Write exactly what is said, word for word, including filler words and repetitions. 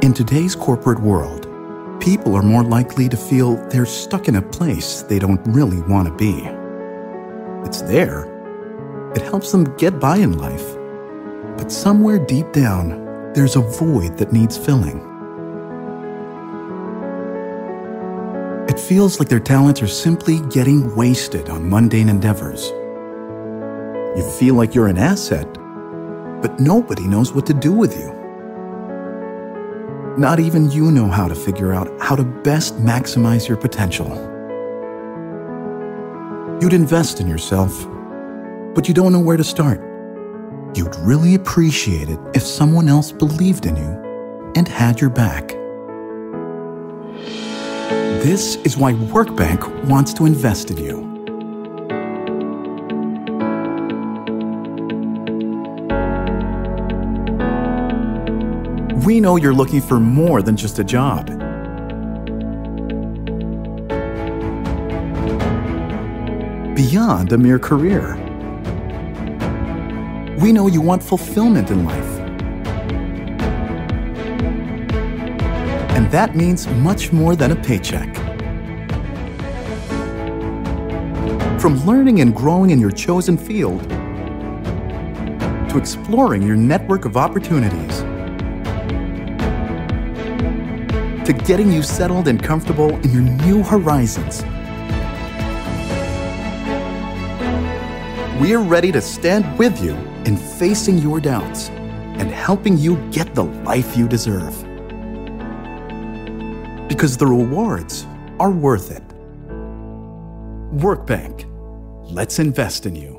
In today's corporate world, people are more likely to feel they're stuck in a place they don't really want to be. It's there. It helps them get by in life. But somewhere deep down, there's a void that needs filling. It feels like their talents are simply getting wasted on mundane endeavors. You feel like you're an asset, but nobody knows what to do with you. Not even you know how to figure out how to best maximize your potential. You'd invest in yourself, but you don't know where to start. You'd really appreciate it if someone else believed in you and had your back. This is why Workbank wants to invest in you. We know you're looking for more than just a job. Beyond a mere career. We know you want fulfillment in life. And that means much more than a paycheck. From learning and growing in your chosen field, to exploring your network of opportunities, to getting you settled and comfortable in your new horizons. We're ready to stand with you in facing your doubts and helping you get the life you deserve. Because the rewards are worth it. Workbank, let's invest in you.